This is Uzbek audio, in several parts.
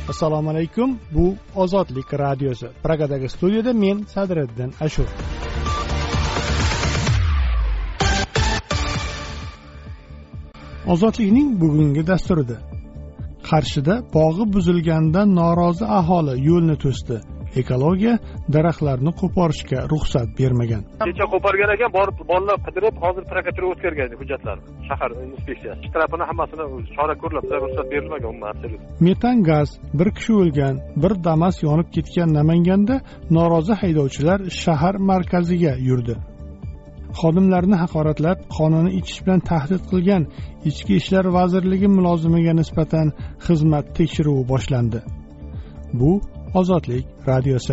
Assalomu alaykum. Bu Ozodlik radiosi. Pragadagi studiyada men Sadriddin Ashur. Ozodlikning bugungi dasturida Qarshida bog'i buzilganidan norozi aholi yo'lni to'sdi. Ekologiya daraxtlarni qo'porishga ruxsat bermagan. Kecha qo'porgan ekan, borib bolalar qidirib, hozir prokuratura o'tkazgan hujjatlarni. Shahar inspeksiyasi. Ikki tarafini hammasini chora ko'rlab, ruxsat berilmagan umuman. Metan gaz, bir kishi o'lgan, bir Damas yonib ketgan Namanganda norozi haydovchilar shahar markaziga yurdi. Xodimlarni haqoratlab, qonuni ichish bilan tahdid qilgan Ichki ishlar vazirligi mulozimiga nisbatan xizmat tekshiruvi boshlandi. Bu Ozodlik radiosi.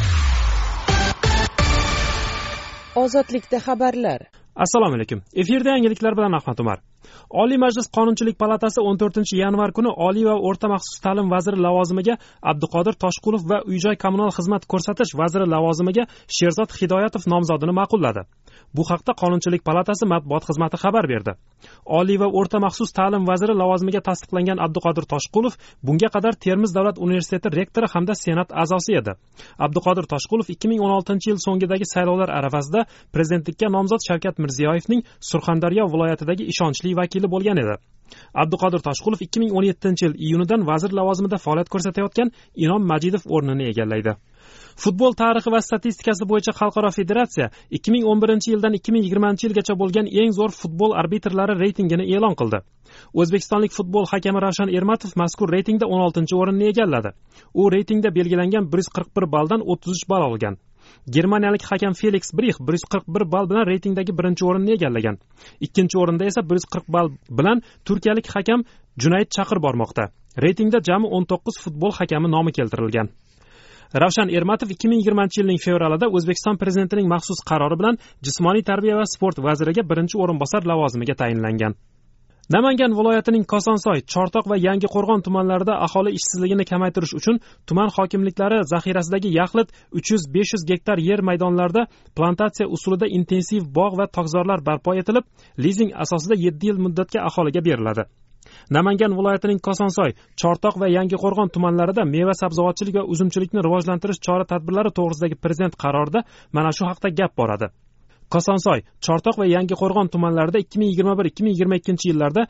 Ozodlikda xabarlar. Assalomu alaykum. Efirda yangiliklar bilan Ahmad Umar. Oliy Majlis Qonunchilik palatasi 14-yanvar kuni Oliy va o'rta maxsus ta'lim vaziri lavozimiga Abduqodir Toshqulov va Uy-joy kommunal xizmat ko'rsatish vaziri lavozimiga Sherzod Hidoyatov nomzodini ma'qulladi. Bu haqda Qonunchilik palatasi matbuot xizmati xabar berdi. Oliy va o'rta maxsus ta'lim vaziri lavozimiga tasdiqlangan Abduqodir Toshqulov bunga qadar Termiz davlat universiteti rektori hamda senat a'zosi edi. Abduqodir Toshqulov 2016-yil so'ngidagi saylovlar arafasida prezidentlikka nomzod Shavkat Mirziyoyevning Surxondaryo viloyatidagi ishonchli vakili bo'lgan edi. Abduqodir Toshqulov 2017-yil iyunidan vazir lavozimida faoliyat ko'rsatayotgan Inom Majidov o'rnini egallaydi. Futbol tarixi va statistikasi bo'yicha xalqaro federatsiya 2011-yildan 2020-yilgacha bo'lgan eng zo'r futbol arbitrlari reytingini e'lon qildi. O'zbekistonlik futbol hakami Ravshan Ermatov mazkur reytingda 16-o'rinni egalladi. U reytingda belgilangan 141 balldan 33 ball olgan. Germaniyalik hakam Felix Brix 141 ball bilan reytingdagi birinchi o'rinni egallagan. Ikkinchi o'rinda esa 140 ball bilan turkiyalik hakam Junayd Chaqir bormoqda. Reytingda jami 19 futbol hakami nomi keltirilgan. Ravshan Ermatov 2020-yilning fevralida O'zbekiston prezidentining maxsus qarori bilan jismoniy tarbiya va sport vaziriga birinchi o'rinbosar lavozimiga tayinlangan. Namangan viloyatining Kosonsoy, Chortoq va Yangiqo'rg'on tumanlarida aholi ishsizligini kamaytirish uchun tuman hokimliklari zaxirasidagi yaxlit 300-500 gektar yer maydonlarida plantatsiya usulida intensiv bog' va tokzorlar barpo etilib, lizing asosida 7 yil muddatga aholiga beriladi. Namangan viloyatining Kosonsoy, Chortoq va Yangiqo'rg'on tumanlarida meva sabzavotchilik va uzumchilikni rivojlantirish chora-tadbirlari to'g'risidagi prezident qarorida mana shu haqda gap boradi. Kosonsoy, Chortoq va Yangiqo'rg'on tumanlarida 2021-2022-yillarda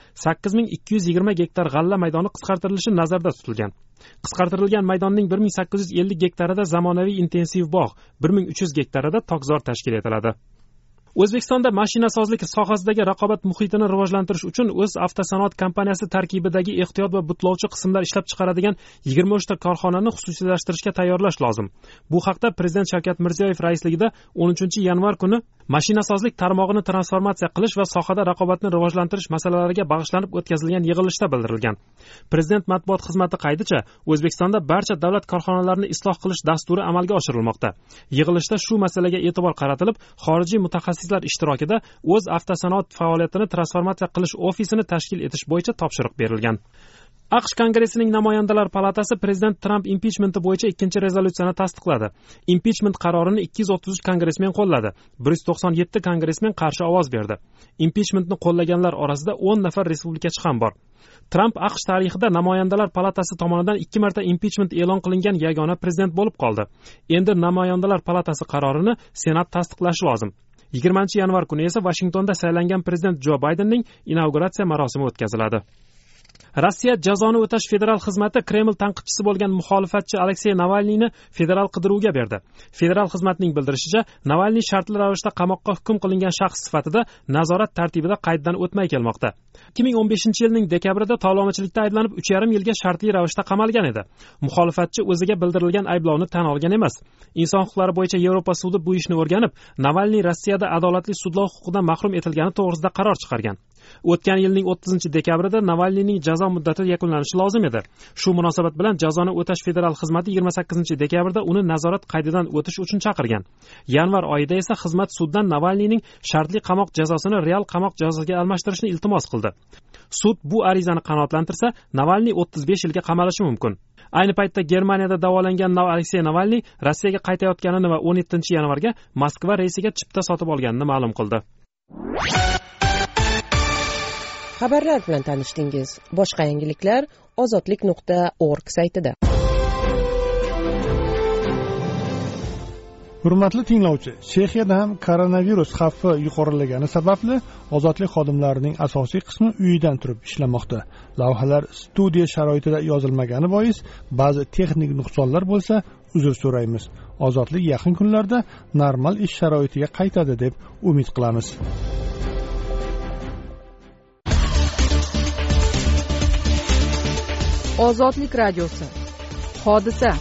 8220 gektar g'alla maydoni qisqartirilishi nazarda tutilgan. Qisqartirilgan maydonning 1850 gektarida zamonaviy intensiv bog', 1300 gektarida tokzor tashkil etiladi. O'zbekistonda mashinasozlik sohasidagi raqobat muhitini rivojlantirish uchun o'z avtosanoat kompaniyasi tarkibidagi ehtiyot va butlovchi qismlar ishlab chiqaradigan 23 ta korxonani xususiylashtirishga tayyorlash lozim. Bu haqda Prezident Shavkat Mirziyoyev raisligida 13-yanvar kuni mashinasozlik tarmog'ini transformatsiya qilish va sohada raqobatni rivojlantirish masalalariga bag'ishlanib o'tkazilgan yig'ilishda bildirilgan. Prezident matbuot xizmati qaydicha, O'zbekistonda barcha davlat korxonalarini isloh qilish dasturi amalga oshirilmoqda. Yig'ilishda shu masalaga e'tibor qaratilib, xorijiy mutaxassislar ishtirokida o'z avtosanoat faoliyatini transformatsiya qilish ofisini tashkil etish bo'yicha topshiriq berilgan. AQSh Kongressining namoyandalar palatasi prezident Trump impichmenti bo'yicha ikkinchi rezolyutsiyani tasdiqladi. Impichment qarorini 233 kongressmen qo'lladi. 197 kongressmen qarshi ovoz berdi. Impichmentni qo'llaganlar orasida 10 nafar respublikachi ham bor. Trump AQSh tarixida namoyandalar palatasi tomonidan 2 marta impichment e'lon qilingan yagona prezident bo'lib qoldi. Endi namoyandalar palatasi qarorini Senat tasdiqlashi lozim. 20-yanvar kuni esa Vashingtonda saylangan prezident Jo Baydenning inauguratsiya marosimi o'tkaziladi. Rossiya jazoni o'tash federal xizmati Kreml tanqidchisi bo'lgan muxolifatchi Aleksey Navalniyni federal qidiruvga berdi. Federal xizmatning bildirishicha, Navalniy shartli ravishda qamoqqa hukm qilingan shaxs sifatida nazorat tartibida qayddan o'tmay kelmoqda. 2015-yilning dekabrida tovlamachilikda ayblanib 3,5 yilga shartli ravishda qamalgan edi. Muxolifatchi o'ziga bildirilgan ayblovni tan olgan emas. Inson huquqlari bo'yicha Yevropa sudi bu ishni o'rganib, Navalniy Rossiyada adolatli sudlov huquqidan mahrum etilgani to'g'risida qaror chiqargan. O'tgan yilning 30-dekabrida Navalniyning jazo muddati yakunlanishi lozim edi. Shu munosabat bilan jazoni o'tash federal xizmati 28-dekabrda uni nazorat qaydidan o'tish uchun chaqirgan. Yanvar oyida esa xizmat suddan Navalniyning shartli qamoq jazosini real qamoq jazosiga almashtirishni iltimos qildi. Sud bu arizani qanoatlantirsa, Navalniy 35 yilga qamalishi mumkin. Ayni paytda Germaniyada davolangan Aleksey Navalniy Rossiyaga qaytayotganini va 17-yanvarga Moskva reysiga chipta sotib olganini ma'lum qildi. xabarlar bilan tanishdingiz. Boshqa yangiliklar ozodlik.org saytida. Hurmatli tinglovchi, Chexiyada ham koronavirus xavfi yuqorilagani sababli ozodlik xodimlarining asosiy qismi uyidan turib ishlamoqda. Lavhalar studiya sharoitida yozilmagani bois ba'zi texnik nuqsonlar bo'lsa, uzr so'raymiz. Ozodlik yaqin kunlarda normal ish sharoitiga qaytadi deb umid qilamiz. Ozodlik radiosi. Hodisa.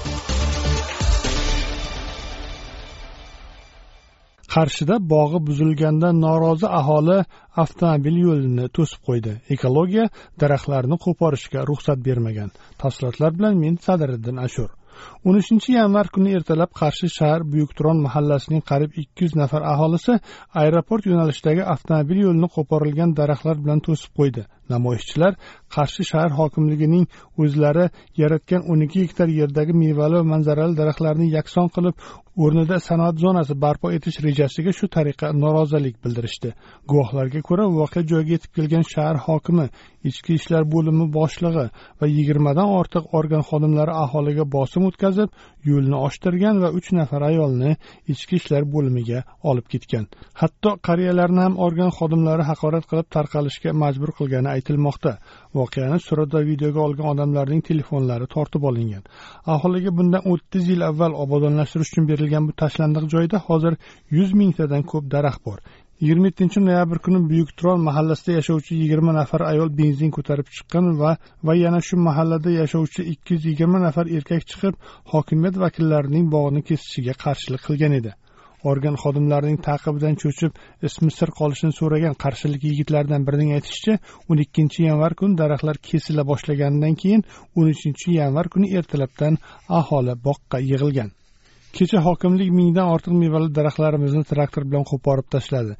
Qarshida bog'i buzilgandan norozi aholi avtomobil yo'lini to'sib qo'ydi. Ekologiya daraxtlarni qo'porishga ruxsat bermagan. Tafsilotlar bilan men Sadiriddin Ashur. 13-yanvar kuni ertalab Qarshi shahar Buyukturon mahallasining qariyb 200 nafar aholisi aeroport yo'nalishidagi avtomobil yo'lini qo'porilgan daraxtlar bilan to'sib qo'ydi. Namoyishchilar Qarshi shahar hokimligining o'zlari yaratgan 12 gektar yerdagi mevali va manzarali daraxtlarni yakson qilib, o'rnida sanoat zonasi barpo etish rejasiga shu tariqa norozilik bildirishdi. Guvohlarga ko'ra, voqea joyiga yetib kelgan shahar hokimi, ichki ishlar bo'limi boshlig'i va 20 dan ortiq organ xodimlari aholiga bosim o'tkazib, yo'lni ochtirgan va 3 nafar ayolni ichki ishlar bo'limiga olib ketgan. Hatto qariyalarni ham organ xodimlari haqorat qilib tarqalishga majbur qilgani aytilmoqda. Voqeani surat va videoga olgan odamlarning telefonlari tortib olingan. Aholiga bundan 30 yil avval obodonlashtirish uchun berilgan bu tashlandiq joyda hozir 100 mingtadan ko'p daraxt bor. 27-noyabr kuni Buyukturon mahallasida yashovchi 20 nafar ayol benzin ko'tarib chiqqan va yana shu mahallada yashovchi 220 nafar erkak chiqib, hokimiyat vakillarining bog'ni kesishiga qarshilik qilgan edi. Organ xodimlarining taqibidan cho'chib, ismi sir qolishini so'ragan qarshilik yigitlaridan birining aytishicha, 12-yanvar kuni daraxtlar kesila boshlaganidan keyin 13-yanvar kuni ertalabdan aholi boqqa yig'ilgan. Kecha hokimlik mingdan ortiq mevali daraxtlarimizni traktor bilan qo'porib tashladi.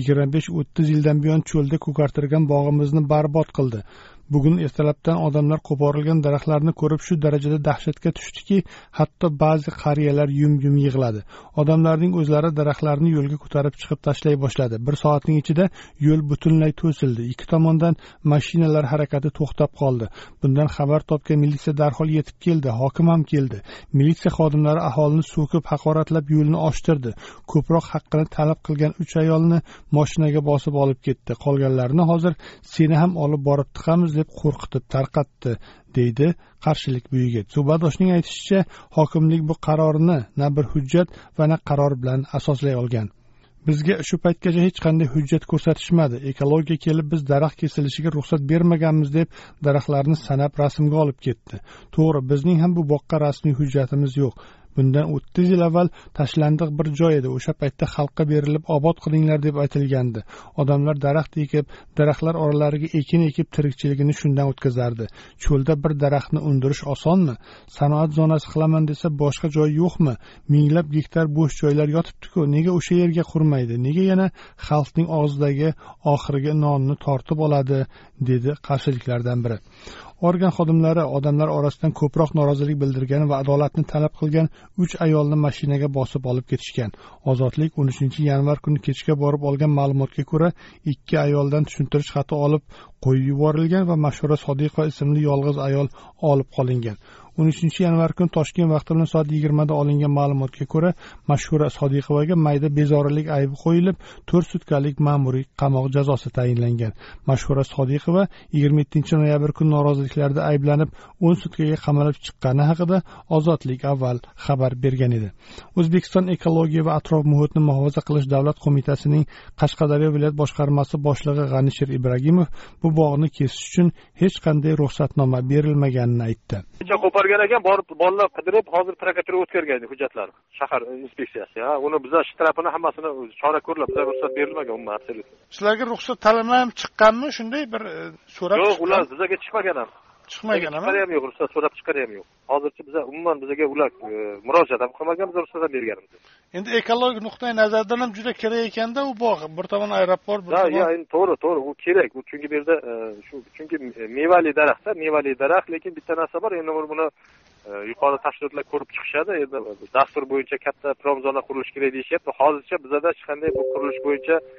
25-30 yildan buyon cho'lda ko'kartirgan bog'imizni barbod qildi. Bugun ertalabdan odamlar qo'porilgan daraxtlarni ko'rib shu darajada dahshatga tushdiki, hatto ba'zi qariyalar yum-yum yig'ladi. Odamlarning o'zlari daraxtlarni yo'lga ko'tarib chiqib tashlay boshladi. 1 soatning ichida yo'l butunlay to'sildi. Ikki tomondan mashinalar harakati to'xtab qoldi. Bundan xabar topgan militsiya darhol yetib keldi. Hokim ham keldi. Militsiya xodimlari aholini so'kib, haqoratlab yo'lni ochtirdi. Ko'proq haqqini talab qilgan 3 ayolni mashinaga bosib olib ketdi. Qolganlarni hozir seni ham olib borib tiqamiz deb qo'rqitib tarqatdi, deydi qarshilik buyigi. Suhbatdoshning aytishicha, hokimlik bu qarorni na bir hujjat va na qaror bilan asoslay olgan. Bizga shu paytgacha hech qanday hujjat ko'rsatishmadi. Ekologiya kelib biz daraxt kesilishiga ruxsat bermaganmiz deb daraxtlarni sanab rasmga olib ketdi. To'g'ri, bizning ham bu boqqa rasmiy hujjatimiz yo'q. Bundan 30 yil avval tashlandiq bir joy edi. O'sha paytda xalqqa berilib obod qilinglar deb aytilgandi. Odamlar daraxt ekib, daraxtlar oralariga ekin ekib tirikchiligini shundan o'tkazardi. Cho'lda bir daraxtni undirish osonmi? Sanoat zonasi qilaman desa boshqa joy yo'qmi? Minglab gektar bo'sh joylar yotibdi-ku. Nega o'sha yerga qurmaydi? Nega yana xalqning og'zidagi oxirgi nonni tortib oladi, dedi qarshiliklardan biri. Organ xodimlari odamlar orasidan ko'proq norozilik bildirgan va adolatni talab qilgan 3 ayolni mashinaga bosib olib ketishgan. Ozodlik 13-yanvar kuni kechga borib olgan ma'lumotga ko'ra, 2 ayoldan tushuntirish xati olib qo'yib yuborilgan va Mashhura Sodiqova ismli yolg'iz ayol olib qolingan. 13-yanvar kuni Toshkent vaqti bilan soat 20 da olingan ma'lumotga ko'ra, Mashhura Sodiqovaga mayda bezorilik aybi qo'yilib, 4 sutkalik ma'muriy qamoq jazosi tayinlangan. Mashhura Sodiqova 27-noyabr kuni noroziliklarda ayblanib 10 sutkaga qamalib chiqqani haqida Ozodlik avval xabar bergan edi. O'zbekiston Ekologiya va atrof muhitni muhofaza qilish davlat qo'mitasining Qashqadaryo viloyat boshqarmasi boshlig'i G'anishir Ibragimov bu bog'ni kesish uchun hech qanday ruxsatnoma berilmaganini aytdi. Qo'porgan ekan, borib bolalar qidirib, hozir prokuratura o'tkazgan hujjatlar. Shahar inspeksiyasi, Uni bizlar shtrapini hammasini chora ko'rib, ruxsat berilmagan umuman absolyut. Sizlarga ruxsat talabnoma chiqqanmi? Shunday bir so'rab yo'q, ular bizga chiqmagan ham. Chiqmagan ham yo'q, ruxsat so'rab chiqqani ham yo'q. Hozircha biz umuman bizga ular murojaat ham qilmagan, biz ruxsat berganmiz. Endi ekologik nuqtai nazardan ham juda kerak ekanda u bog'. Bir tomon aeroport, bir tomon. Endi to'g'ri, u kerak. U chunki bu yerda chunki mevali daraxt, lekin bitta narsa bor, endi buni yuqori tashkilotlar ko'rib chiqishadi. Endi dastur bo'yicha katta prom zona qurilishi kerak deyishyapti. Hozircha bizda hech qanday bu qurilish bo'yicha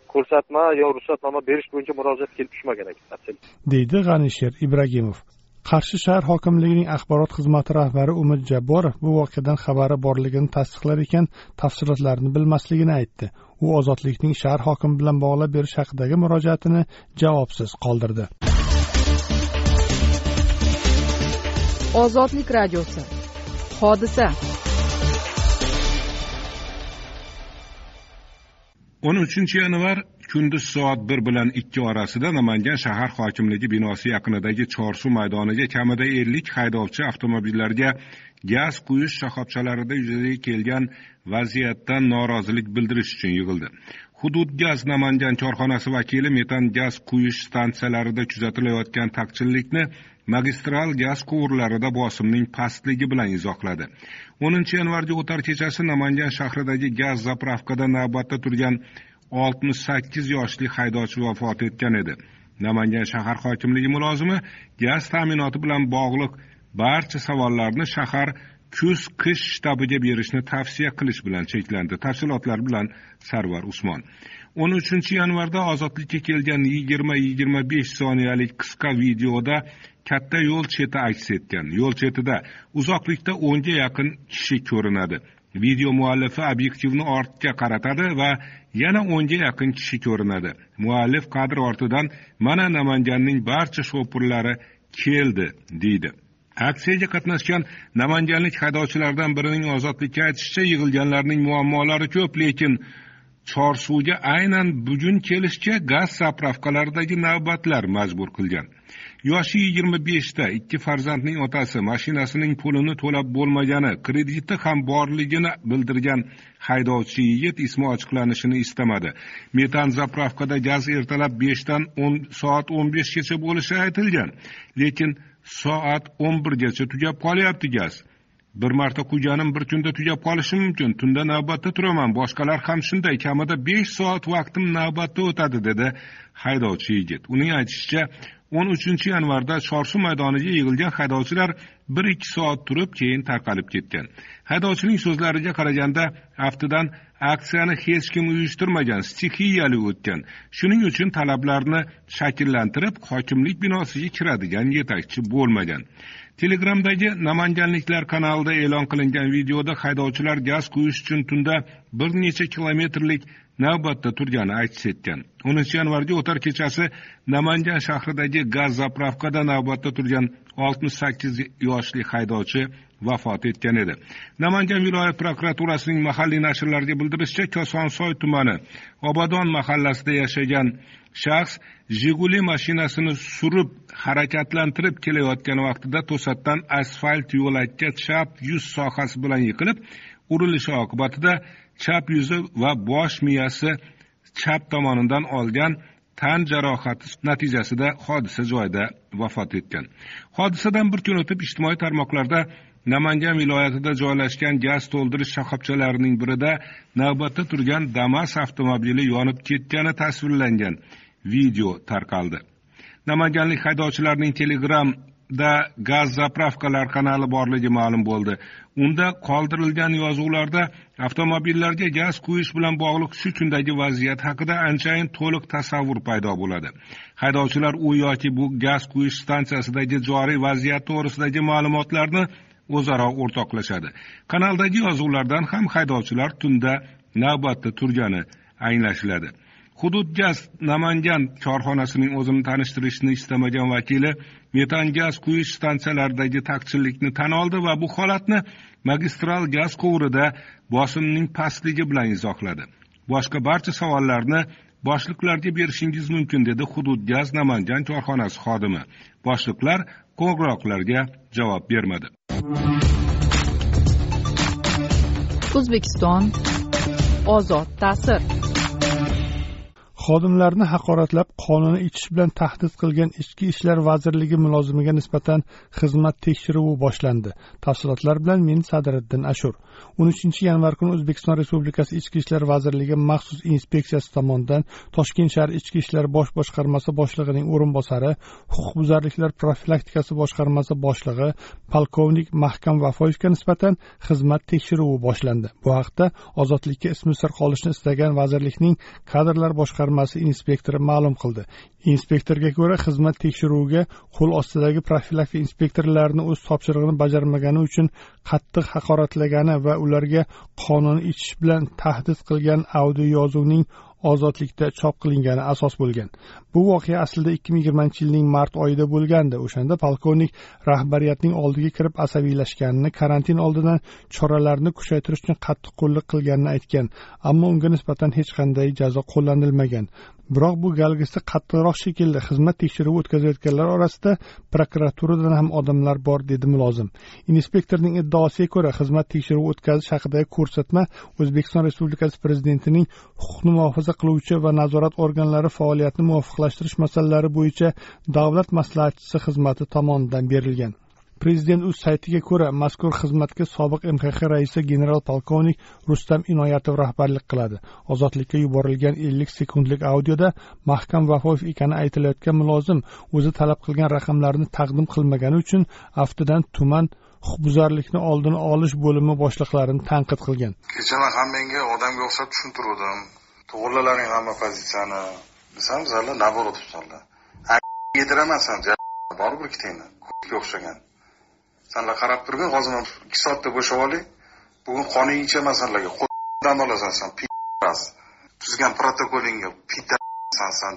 ko'rsatma yo ruxsatnoma berish bo'yicha murojaat kelib tushmagan ekan, deydi G'anisher Ibragimov. Qarshi shahar hokimligining axborot xizmati rahbari Umid Jabborov bu voqeadan xabari borligini tasdiqlar ekan, tafsilotlarni bilmasligini aytdi. U Ozodlikning shahar hokimi bilan bog'lab berish haqidagi murojaatini javobsiz qoldirdi. Ozodlik radiosi. Hodisa. 13 yanvar kunduz soat 1 bilan 2 orasida Namangan shahar hokimligi binosi yaqinidagi Chorsu maydoniga kamida 50 haydovchi avtomobillarga gaz quyish shoxobchalarida yuzaga kelgan vaziyatdan norozilik bildirish uchun yig'ildi. Hudud gaz Namangan korxonasi vakili metan gaz quyish stansiyalarida kuzatilayotgan taqchillikni magistral gaz quvurlarida bosimning pastligi bilan izohladi. 10 yanvarda o'tar kechasi Namangan shahridagi gaz zapravkada navbatda turgan 68 yoshli haydovchi vafot etgan edi. Namangan shahar hokimligi mulozimi gaz ta'minoti bilan bog'liq barcha savollarni shahar kuz-qish shtabiga berishni tavsiya qilish bilan cheklandi. Tafsilotlar bilan Sarvar Usmon. 13 yanvarda Ozodlikka kelgan 20-25 soniyalik qisqa videoda katta yo'l cheti aks etgan. Yo'l chetida uzoqlikda 10 ga yaqin kishi ko'rinadi. Video muallifi obyektivni ortga qaratadi va yana 10 ga yaqin kishi ko'rinadi. Muallif kadr ortidan mana Namanganning barcha shopurlari keldi deydi. Aksiyaga qatnashgan namanganlik haydovchilardan birining Ozodlikka aytishicha, yig'ilganlarning muammolari ko'p, lekin Chorsuvga aynan bugun kelishga gaz zapravkalaridagi navbatlar majbur qilgan. Yoshi 25da, 2 farzandning otasi, mashinasining pulini to'lab bo'lmagani, krediti ham borligini bildirgan haydovchi yigit ismi ochiqlanishini istamadi. Metan zapravkada gaz ertalab 5 dan soat 15 gacha bo'lishi aytilgan, lekin soat 11 gacha tugab qolyapti gaz. Bir marta quyganim bir kunda tugab qolishi mumkin. Tunda navbatda turaman. Boshqalar ham shunday, kamida 5 soat vaqtim navbatda o'tadi, dedi haydovchi yigit. Uning aytishicha, 13 yanvarda Chorsu maydoniga yig'ilgan haydovchilar 1-2 soat turib, keyin tarqalib ketgan. Haydovchining so'zlariga qaraganda, aftidan aksiyani hech kim uyushtirmagan, stixiyali o'tgan. Shuning uchun talablarni shakllantirib, hokimlik binosiga kiradigan yetakchi bo'lmagan. Telegramdagi Namanganliklar kanalida e'lon qilingan videoda haydovchilar gaz quyish uchun tunda bir necha kilometrlik navbatda turgani aks etgan. 10 yanvarga o'tar kechasi Namangan shahridagi gaz zapravkada navbatda turgan 68 yoshli haydovchi vafot etgan edi. Namangan viloyat prokuraturasining mahalliy nashrlarga bildirishicha, Kosonsoy tumani Obodon mahallasida yashagan shaxs Jiguli mashinasini surib harakatlantirib kelayotgan vaqtida to'satdan asfalt yo'lakka chap yuz sohasi bilan yiqilib, urilishi oqibatida chap yuzi va bosh miyasi chap tomonidan olgan tan jarohati natijasida hodisa joyida vafot etgan. Hodisadan bir kun o'tib ijtimoiy tarmoqlarda Namangan viloyatida joylashgan gaz to'ldirish shoxobchalarining birida navbatda turgan Damas avtomobili yonib ketgani tasvirlangan video tarqaldi. Namanganlik haydovchilarning Telegramda gaz zapravkalar kanali borligi ma'lum bo'ldi. Unda qoldirilgan yozuvlarda avtomobillarga gaz quyish bilan bog'liq shu kundagi vaziyat haqida anchayin to'liq tasavvur paydo bo'ladi. Haydovchilar u yoki bu gaz quyish stansiyasidagi joriy vaziyat to'g'risidagi ma'lumotlarni o'zaro o'rtoqlashadi. Kanaldagi yozuvlardan ham haydovchilar tunda navbatda turgani anglashiladi. Hudud gaz Namangan korxonasining o'zini tanishtirishni istamagan vakili metan gaz quyish stansiyalaridagi taqchillikni tan oldi va bu holatni magistral gaz quvurida bosimning pastligi bilan izohladi. Boshqa barcha savollarni boshliqlarga berishingiz mumkin, dedi Hudud gaz Namangan korxonasi xodimi. Boshliqlar qo'ng'iroqlarga javob bermadi. O'zbekiston ozod ta'sir. Xodimlarni haqoratlab, qonunni ichish bilan tahdid qilgan Ichki ishlar vazirligi mulozimiga nisbatan xizmat tekshiruvi boshlandi. Tafsilotlar bilan men Sadriddin Ashur. 13 yanvar kuni O'zbekiston Respublikasi Ichki ishlar vazirligi maxsus inspeksiyasi tomonidan Toshkent shahar Ichki ishlar bosh boshqarmasi boshlig'ining o'rinbosari, huquqbuzarliklar profilaktikasi boshqarmasi boshlig'i polkovnik Mahkam Vafoyevga nisbatan xizmat tekshiruvi boshlandi. Bu haqda Ozodlikka ismi sir qolishni istagan vazirlikning kadrlar boshqarmasi boshqarmasi inspektori ma'lum qildi. Inspektorga ko'ra, xizmat tekshiruviga qo'l ostidagi profilaktika inspektorlarini o'z topshirig'ini bajarmagani uchun qattiq haqoratlagani va ularga qonunni ichish bilan tahdid qilgan audio yozuvning ozodlikda chop qilingani asos bo'lgan. Bu voqea aslida 2020-yilning mart oyida bo'lgandi. O'shanda polkovnik rahbariyatning oldiga kirib asabiylashganini, karantin oldidan choralarni kuchaytirish uchun qattiqqo'llik qilganini aytgan, ammo unga nisbatan hech qanday jazo qo'llanilmagan. Biroq bu galgisi qattiqroq shekilda xizmat tekshiruvi o'tkazayotganlar orasida prokuraturadan ham odamlar bor, dedi mulozim. Inspektorning iddaosiga ko'ra, xizmat tekshiruvi o'tkazish haqidagi ko'rsatma O'zbekiston Respublikasi Prezidentining huquqni muhofaza qiluvchi va nazorat organlari faoliyatini muvofiqlashtirish masalalari bo'yicha davlat maslahatchisi xizmati tomonidan berilgan. Prezident o'z saytiga ko'ra, mazkur xizmatga sobiq MXX raisi general polkovnik Rustam Inoyatov rahbarlik qiladi. Ozodlikka yuborilgan 50 sekundlik audioda Mahkam Vafoyev ekani aytilayotgan mulozim o'zi talab qilgan raqamlarni taqdim qilmagani uchun aftidan tuman huquqbuzarlikni oldini olish bo'limi boshliqlarini tanqid qilgan. Kechalar ham menga odamga o'xshab tushuntirdim. To'g'rilalaring hamma pozitsiyani. Desam, bizlar naborot tutdilar. Yediramansan, baribir ikkitangni. Ko'kka o'xshagan. Senlar qarab turgin, hozir 2 soatda bo'shab oling. Bugun qoningcha masallarga qo'ldan olasan sen, p***ras. Tuzgan protokolingga p***san sen.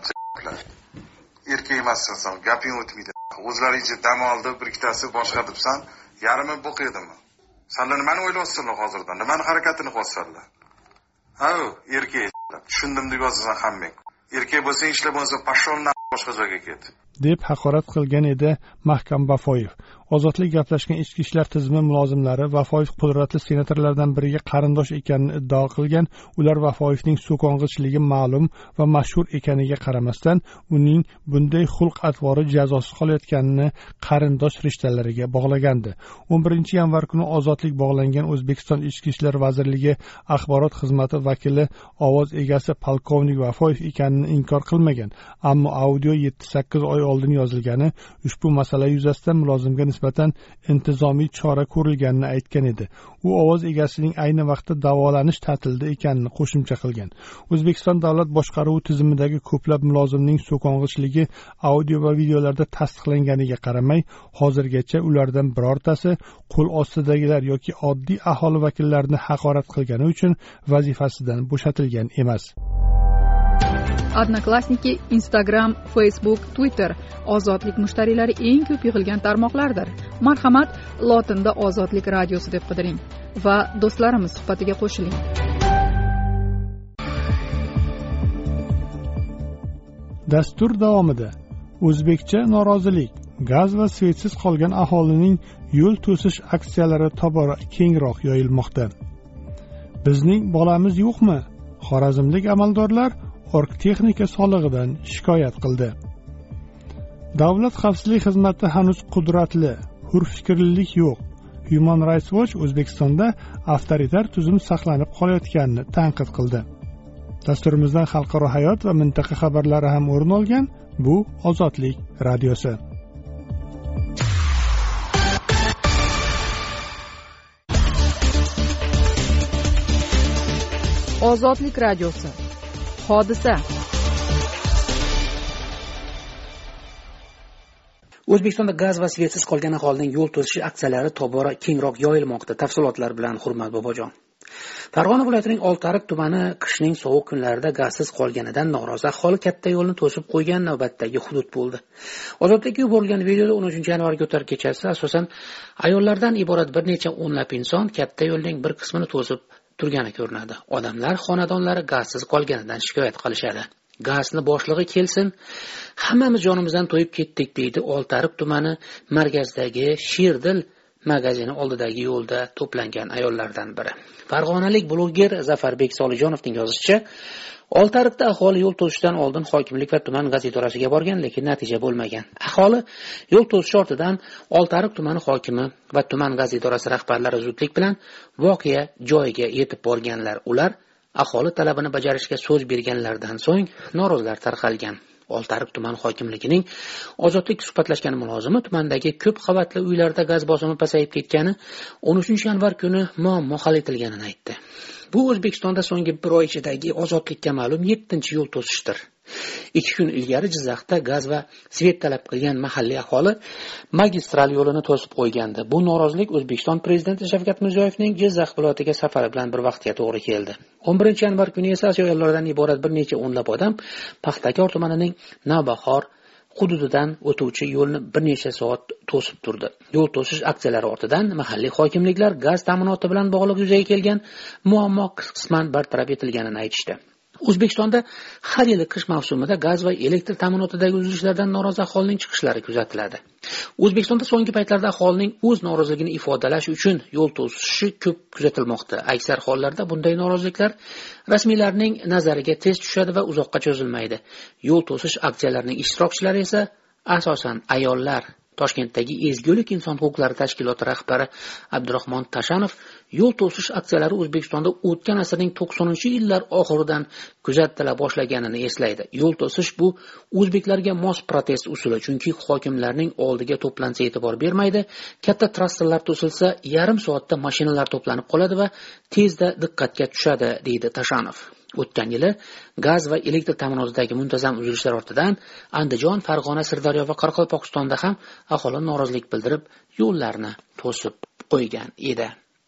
Erkak emassan sen, gaping o'tmaydi. O'zlaringcha dam oldi, bir ikkitasi boshqa debsan, yarimi bo'q edimi? Senlar nimani o'ylayapsizlar hozirdan? Nimani harakatini qilyapsizlar? Ha, erkak. Tushundim deb yozasan hammang. Erkak bo'lsang, ishlab bo'lsa, pasholni boshqa joyga ket. deb haqorat qilgan edi Mahkam Vafoyev. Ozodlik gaplashgan ichki ishlar tizimi mulozimlari Vafoyev qudratli senatorlardan biriga qarindosh ekanini iddao qilgan. Ular Vafoyevning so'kong'ichligi ma'lum va mashhur ekaniga qaramasdan, uning bunday xulq-atvori jazosiz qolayotganini qarindosh rishtalariga bog'lagandi. 11 yanvar kuni ozodlik bog'langan O'zbekiston Ichki ishlar vazirligi axborot xizmati vakili ovoz egasi polkovnik Vafoyev ekanini inkor qilmagan, ammo audio 7-8 oy oldin yozilgani, ushbu masala yuzasidan mulozimga nisbatan intizomiy chora ko'rilganini aytgan edi. U ovoz egasining ayni vaqtda davolanish ta'tilida ekanini qo'shimcha qilgan. O'zbekiston davlat boshqaruvi tizimidagi ko'plab mulozimning so'kong'ichligi audio va videolarda tasdiqlanganiga qaramay, hozirgacha ulardan birortasi qo'l ostidagilar yoki oddiy aholi vakillarini haqorat qilgani uchun vazifasidan bo'shatilgan emas. Odnoklassniki, Instagram, Facebook, Twitter ozodlik mushtariylari eng ko'p yig'ilgan tarmoqlardir. Marhamat, lotinda Ozodlik radiosi deb qidiring va do'stlarimiz suhbatiga qo'shiling. Dastur davomida o'zbekcha norozilik, gaz va svetsiz qolgan aholining yo'l to'sish aksiyalari tobora kengroq yoyilmoqda. Bizning bolamiz yo'qmi? Xorazmlik amaldorlar orgtexnika solig'idan shikoyat qildi. Davlat xavfsizlik xizmati hanuz qudratli, hurfikrlilik yo'q. Human Rights Watch O'zbekistonda avtoritar tuzum saqlanib qolayotganini tanqid qildi. Dasturimizdan xalqaro hayot va mintaqa xabarlari ham o'rin olgan. Bu Ozodlik radiosi. Ozodlik radiosi. Hodisa. O'zbekistonda gaz va svetsiz qolgan aholining yo'l to'sish aksiyalari tobora kengroq yoyilmoqda. Tafsilotlar bilan Hurmat Bobojon. Farg'ona viloyatining Oltiariq tumani qishning sovuq kunlarida gazsiz qolganidan norozi aholi katta yo'lni to'sib qo'ygan navbatdagi hudud bo'ldi. Ozodlikka yuborilgan videoda 13 yanvarga o'tar kechasi asosan ayollardan iborat bir necha o'nlab inson katta yo'lning bir qismini to'sib turgani ko'rinadi. Odamlar xonadonlari gazsiz qolganidan shikoyat qilishadi. Gazni boshlig'i kelsin, hammamiz jonimizdan to'yib ketdik, deydi Oltiariq tumani markazdagi Shirdil magazini oldidagi yo'lda to'plangan ayollardan biri. Farg'onalik bloger Zafarbek Solijonovning yozishicha, Oltiariqda aholi yo'l to'sishdan oldin hokimlik va tuman gaz idorasiga borgan, lekin natija bo'lmagan. Aholi yo'l to'sish ortidan Oltiariq tumani hokimi va tuman gaz idorasi rahbarlari zudlik bilan voqea joyiga yetib borganlar. Ular aholi talabini bajarishga so'z berganlardan so'ng norozilar tarqalgan. Oltiariq tuman hokimligining Ozodlik suhbatlashgan mulozimi tumandagi ko'p qavatli uylarda gaz bosimi pasayib ketgani 13 yanvar kuni muammo hal etilganini aytdi. Bu O'zbekistonda so'nggi bir oy ichidagi ozodlikka ma'lum 7-yo'l to'sishdir. 2 kun ilgari Jizzaxda gaz va svet talab qilgan mahalliy aholi magistral yo'lini to'sib qo'ygandi. Bu norozilik O'zbekiston prezidenti Shavkat Mirziyoyevning Jizzax viloyatiga safari bilan bir vaqtga to'g'ri keldi. 11 yanvar kuni esa ayollardan iborat bir necha o'nlab odam Paxtakor tumanining Navbahor hududidan o'tuvchi yo'lni bir necha soat to'sib turdi. Yo'l to'sish aksiyalari ortidan mahalliy hokimliklar gaz ta'minoti bilan bog'liq yuzaga kelgan muammo qisman bartaraf etilganini aytishdi. O'zbekistonda har yili qish mavsumida gaz va elektr ta'minotidagi uzilishlardan norozi aholining chiqishlari kuzatiladi. O'zbekistonda so'nggi paytlarda aholining o'z noroziligini ifodalash uchun yo'l to'sishi ko'p kuzatilmoqda. Aksar hollarda bunday noroziliklar rasmiylarning nazariga tez tushadi va uzoqqa cho'zilmaydi. Yo'l to'sish aksiyalarining ishtirokchilari esa asosan ayollar. Toshkentdagi Ezgulik inson huquqlari tashkiloti rahbari Abdurahmon Tashanov yo'l to'sish aksiyalari O'zbekistonda o'tgan asrning 90-yillar oxiridan kuzatila boshlaganini eslaydi. Yo'l to'sish bu o'zbeklarga mos protest usuli, chunki hokimlarning oldiga to'plansa e'tibor bermaydi. Katta trassalar to'silsa, yarim soatda mashinalar to'planib qoladi va tezda diqqatga tushadi, deydi Tashanov. O'tgan yili gaz va elektr ta'minotidagi muntazam uzilishlar ortidan Andijon, Farg'ona, Sirdaryo va Qoraqalpog'istonda ham aholi norozilik bildirib, yo'llarni to'sib qo'ygan edi.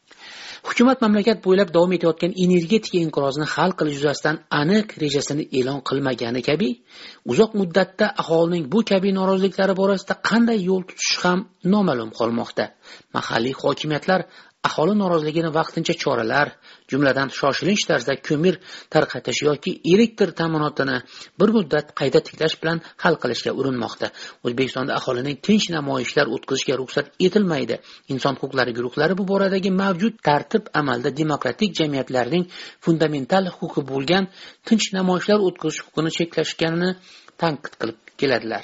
Hukumat mamlakat bo'ylab davom etayotgan energetika inqirozini hal qilish yuzasidan aniq rejasini e'lon qilmagani kabi, uzoq muddatda aholining bu kabi noroziliklari borasida qanday yo'l tutishi ham noma'lum qolmoqda. Mahalliy hokimiyatlar aholi noroziligini vaqtincha choralar, jumladan shoshilinch tarzda ko'mir tarqatish yoki elektr ta'minotini bir muddat qayta tiklash bilan hal qilishga urinmoqda. O'zbekistonda aholining tinch namoyishlar o'tkazishga ruxsat etilmaydi. Inson huquqlari guruhlari bu boradagi mavjud tartib amalda demokratik jamiyatlarning fundamental huquqi bo'lgan tinch namoyishlar o'tkazish huquqini cheklashganini tanqid qilib keladilar.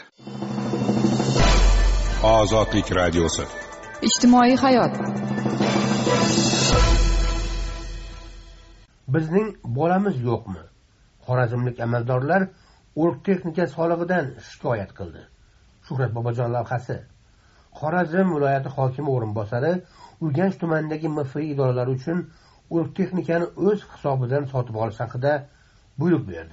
Ozodlik radiosi. Ijtimoiy hayot. Bizning bolamiz yo'qmi? Xorazmlik amaldorlar orgtexnika solig'idan shikoyat qildi. Shuhrat Bobojon lavhasi. Xorazm viloyati hokimi o'rinbosari Urganch tumanidagi MFI idoralari uchun orgtexnikani o'z hisobidan sotib olish haqida buyruq berdi.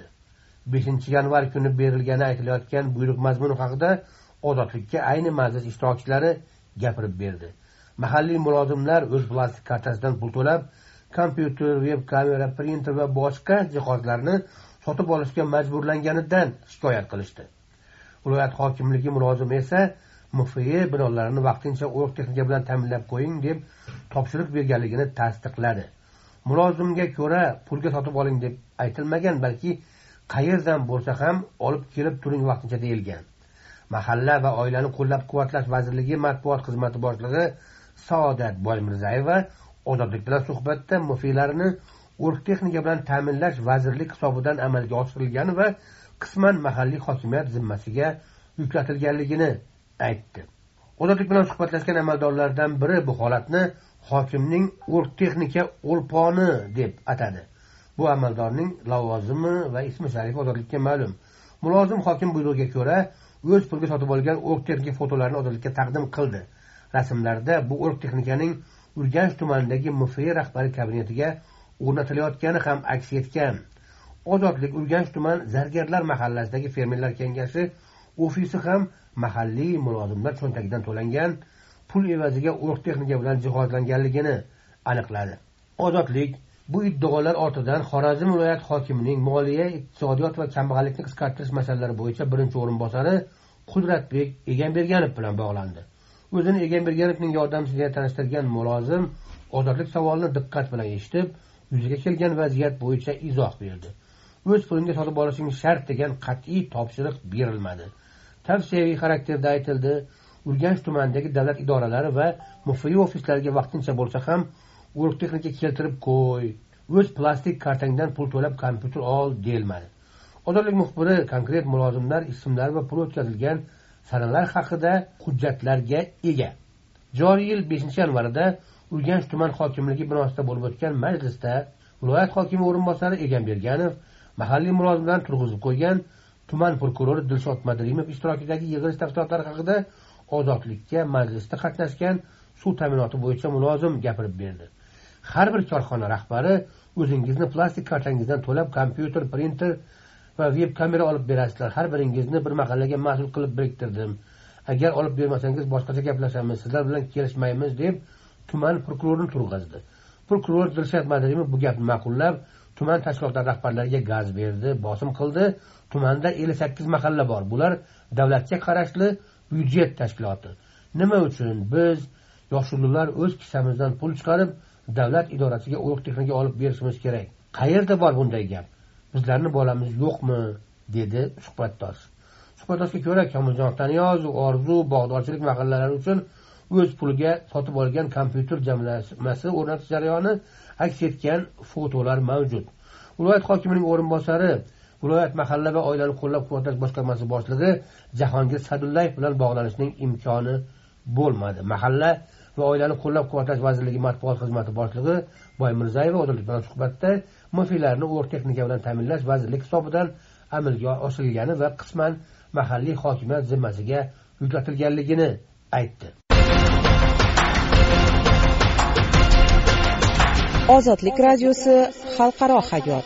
5 yanvar kuni berilgani aytilayotgan buyruq mazmuni haqida Ozodlikka ayni majlis ishtirokchilari gapirib berdi. Mahalliy mulozimlar o'z plastik kartasidan pul to'lab, kompyuter, web kamera, printer va boshqa jihozlarni sotib olishga majburlanganidan shikoyat qilishdi. Viloyat hokimligi mulozimi esa MFI binolarini vaqtincha orgtexnika bilan ta'minlab qo'ying deb topshiriq berganligini tasdiqladi. Mulozimga ko'ra pulga sotib oling deb aytilmagan, balki qayerdan bo'lsa ham olib kelib turing vaqtincha deyilgan. Mahalla va oilani qo'llab-quvvatlash vazirligi matbuot xizmati boshlig'i Saodat Boymirzayeva Ozodlik bilan suhbatda MFIlarini orgtexnika bilan ta'minlash vazirlik hisobidan amalga oshirilgani va qisman mahalliy hokimiyat zimmasiga yuklatilganligini aytdi. Ozodlik bilan suhbatlashgan amaldorlardan biri bu holatni hokimning orgtexnika o'lponi deb atadi. Bu amaldorning lavozimi va ismi sharifi Ozodlikka ma'lum. Mulozim hokim buyrug'iga ko'ra o'z pulga sotib olgan orgtexnika fotolarini Ozodlikka taqdim qildi. Rasmlarda bu orgtexnikaning Urganch tumanidagi MFI rahbari kabinetiga o'rnatilayotgani ham aks etgan. Ozodlik Urganch tuman Zargarlar mahallasidagi fermerlar kengashi ofisi ham mahalliy mulozimlar cho'ntagidan to'langan pul evaziga orgtexnika bilan jihozlanganligini aniqladi. Ozodlik bu iddaolar ortidan Xorazm viloyat hokimining moliya, iqtisodiyot va kambag'allikni qisqartirish masalalari bo'yicha birinchi o'rinbosari Qudratbek Egamberganov bilan bog'landi. O'zini Egamberganovning yordamchisiga tanishtirgan mulozim Ozodlik savolini diqqat bilan eshitib, yuzaga kelgan vaziyat bo'yicha izoh berdi. O'z pulingga sotib olishing shart degan qat'iy topshiriq berilmadi. Tavsiyaviy xarakterda aytildi. Urganch tumanidagi davlat idoralari va MFI ofislariga vaqtincha bo'lsa ham orgtexnika keltirib qo'y, o'z plastik kartangdan pul to'lab kompyuter ol deyilmadi. Ozodlik muxbiri konkret mulozimlar ismlari va pul o'tkazilgan sanalar haqida hujjatlarga ega. Joriy yil 5 yanvarida Urganch tuman hokimligi binosida bo'lib o'tgan majlisda viloyat hokimi o'rinbosari Egamberganov mahalliy mulozimlarni turg'izib qo'ygan tuman prokurori Dilshod Madrimov ishtirokidagi yig'ilish tafsilotlari haqida Ozodlikka majlisda qatnashgan suv ta'minoti bo'yicha mulozim gapirib berdi. Har bir korxona rahbari o'zingizni plastik kartangizdan to'lab kompyuter, printer va veb kamera olib berasizlar. Har biringizni bir mahallaga mas'ul qilib biriktirdim. Agar olib bermasangiz boshqacha gaplashamiz, sizlar bilan kelishmaymiz deb tuman prokurorini turg'azdi. Prokuror Dilshod Madrimov bu gapni ma'qullab, tuman tashkilotlari rahbarlariga gaz berdi, bosim qildi. Tumanda 58 mahalla bor. Bular davlatga qarashli byudjet tashkiloti. Nima uchun biz yoshullar o'z kissamizdan pul chiqarib davlat idorasiga o'q texnika olib berishimiz kerak? Qayerda bor bunday gap? Bizlarning bolamiz yo'qmi? Dedi suhbatdosh. Suhbatdoshga ko'ra, Komiljon Taniyozov Orzu bog'dorchilik mahallalari uchun o'z puliga sotib olgan kompyuter jamlanmasi o'rnatish jarayoni aks etgan fotolar mavjud. Viloyat hokimining o'rinbosari, viloyat mahalla va oilani qo'llab-quvvatlash boshqarmasi boshlig'i Jahongir Sadullayev bilan bog'lanishning imkoni bo'lmadi. Mahalla va oilani qo'llab-quvvatlash vazirligi matbuot xizmati boshlig'i Boymirzaeva Ozodlik bilan suhbatda mufiylarni o'q texnika bilan ta'minlash vazirlik hisobidan amalga oshirilgani va qisman mahalliy hokimiyat zimmasiga yuklatilganligini aytdi. Ozodlik radiosi xalqaro hayot.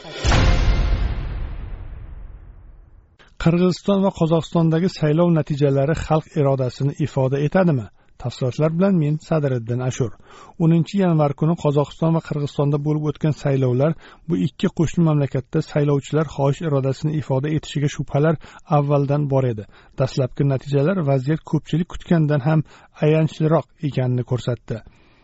Qirg'iziston va Qozog'istondagi saylov natijalari xalq irodasini ifoda etadimi? Tafsilotlar bilan men Sadiriddin Ashur. 10-yanvar kuni Qozog'iston va Qirg'izistonda bo'lib o'tgan saylovlar bu ikki qo'shni mamlakatda saylovchilar xohish irodasini ifoda etishiga shubhalar avvaldan bor edi. Dastlabki natijalar vaziyat ko'pchilik kutgandan ham ayanchliroq ekanini ko'rsatdi.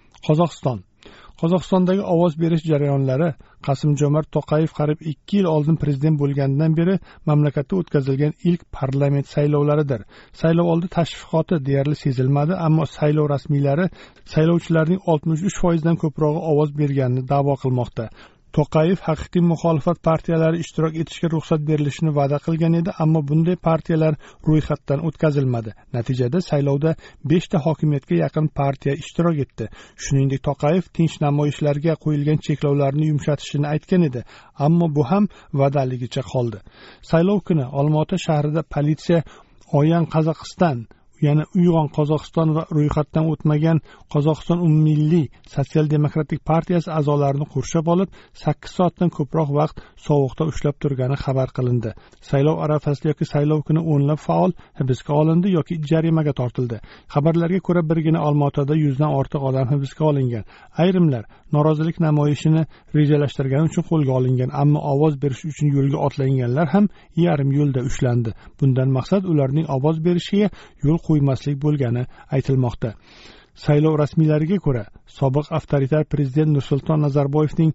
Qozog'istondagi ovoz berish jarayonlari Qasim-Jomart To'qayev qariyb 2 yil oldin prezident bo'lganidan beri mamlakatda o'tkazilgan ilk parlament saylovlaridir. Saylovoldi tashviqoti deyarli sezilmadi, ammo saylov rasmiylari saylovchilarning 63% dan ko'prog'i ovoz berganini da'vo qilmoqda. To'qayev haqiqiy muxolifat partiyalari ishtirok etishga ruxsat berilishini va'da qilgan edi, ammo bunday partiyalar ro'yxatdan o'tkazilmadi. Natijada saylovda 5 ta hokimiyatga yaqin partiya ishtirok etdi. Shuningdek, To'qayev tinch namoyishlarga qo'yilgan cheklovlarni yumshatishini aytgan edi, ammo bu ham va'daligicha qoldi. Saylov kuni Olmaota shahrida politsiya Oyan Qozog'iston, ya'ni Uyg'on Qozog'iston va ro'yxatdan o'tmagan Qozog'iston umummilliy sotsial-demokratik partiyasi a'zolarini qurshab olib, 8 soatdan ko'proq vaqt sovuqda ushlab turgani xabar qilindi. Saylov arafasida yoki saylov kuni o'nlab faol hibsga olindi yoki jarimaga tortildi. Xabarlarga ko'ra, birgina Olmaotada 100 dan ortiq odam hibsga olingan. Ayrimlar norozilik namoyishini rejalashtirgani uchun qo'lga olingan, ammo ovoz berish uchun yo'lga otlanganlar ham yarim yo'lda ushlandi. Bundan maqsad ularning ovoz berishiga yo'l qo'ymaslik bo'lgani aytilmoqda. Saylov rasmiylariga ko'ra, sobiq avtoritar prezident Nursulton Nazarboyevning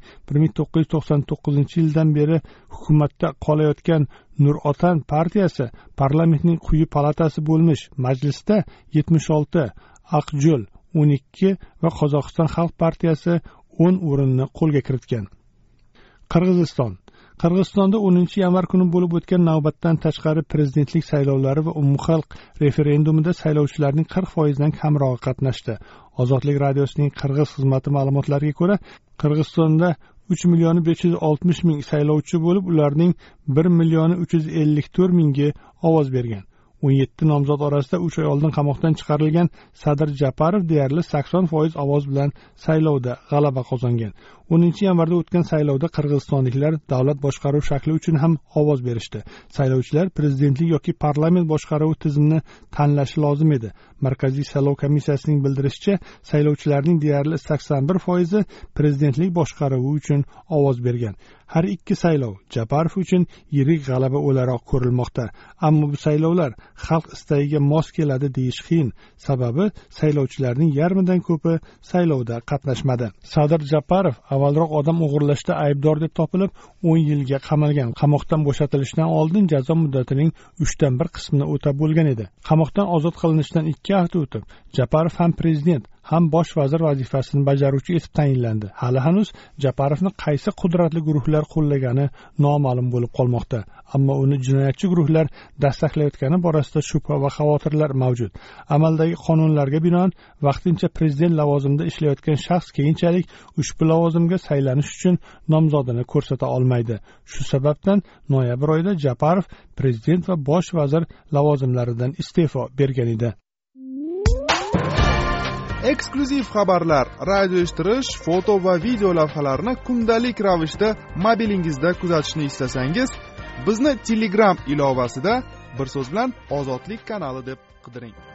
1999-yildan beri hukumatda qolayotgan Nur Otan partiyasi parlamentning quyi palatasi bo'lmish majlisda 76, Aqjo'l 12 va Qozog'iston xalq partiyasi 10 o'rinni qo'lga kiritgan. Qirg'izistonda 10-yanvar kuni bo'lib o'tgan navbatdan tashqari prezidentlik saylovlari va umumxalq referendumida saylovchilarning 40% dan kamrog'i qatnashdi. Ozodlik radiosining qirg'iz xizmati ma'lumotlariga ko'ra, Qirg'izistonda 3,560,000 saylovchi bo'lib, ularning 1,354,000 ovoz bergan. 17 nomzod orasida 3 oy oldin qamoqdan chiqarilgan Sadir Japarov deyarli 80% ovoz bilan saylovda g'alaba qozongan. 10-yanvarda o'tgan saylovda qirg'izistonliklar davlat boshqaruv shakli uchun ham ovoz berishdi. Saylovchilar prezidentlik yoki parlament boshqaruvi tizimini tanlashi lozim edi. Markaziy saylov komissiyasining bildirishicha, saylovchilarning deyarli 81% prezidentlik boshqaruvi uchun ovoz bergan. Har ikki saylov Japarov uchun yirik g'alaba o'laroq ko'rilmoqda. Ammo bu saylovlar xalq istagiga mos keladi deyish qiyin. Sababi saylovchilarning yarmidan ko'pi saylovda qatnashmadi. Sadir Japarov avvalroq odam o'g'irlashda aybdor deb topilib 10 yilga qamalgan. Qamoqdan bo'shatilishidan oldin jazo muddatining 3dan 1 qismini o'tab bo'lgan edi. Qamoqdan ozod qilinishidan 2 hafta o'tib, Japarov ham prezident ham bosh vazir vazifasini bajaruvchi etib tayinlandi. Hali hanuz Japarovni qaysi qudratli guruhlar qo'llagani noma'lum bo'lib qolmoqda. Ammo uni jinoyatchi guruhlar dastaklayotgani borasida shubha va xavotirlar mavjud. Amaldagi qonunlarga binoan vaqtincha prezident lavozimida ishlayotgan shaxs keyinchalik ushbu lavozimga saylanish uchun nomzodini ko'rsata olmaydi. Shu sababdan noyabr oyida Japarov prezident va bosh vazir lavozimlaridan iste'fo bergan edi. Eksklyuziv xabarlar, radio eshittirish, foto va video lavhalarni kundalik ravishda mobilingizda kuzatishni istasangiz, bizni Telegram ilovasida bir so'z bilan Ozodlik kanali deb qidiring.